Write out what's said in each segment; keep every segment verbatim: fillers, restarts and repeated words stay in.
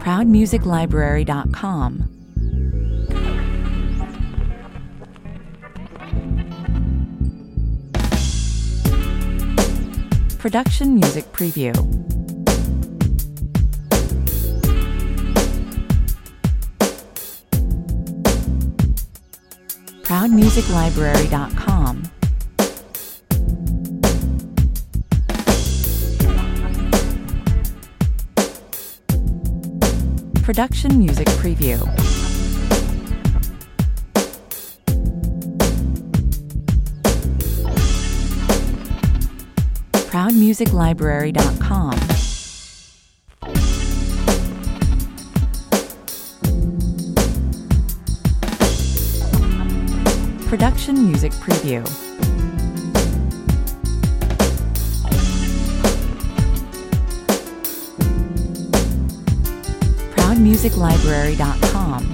proud music library dot com. Production Music Preview. proud music library dot com. Production Music Preview. proud music library dot com. Production Music Preview. proud music library dot com.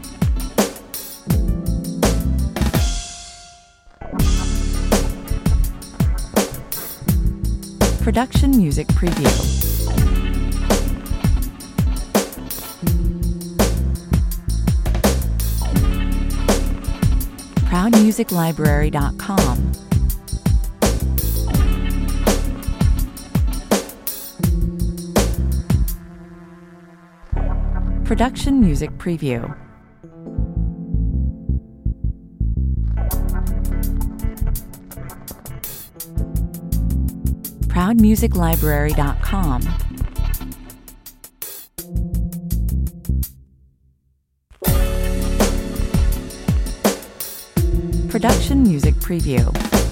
Production Music Preview. proud music library dot com. Production Music Preview. proud music library dot com. Production Music Preview.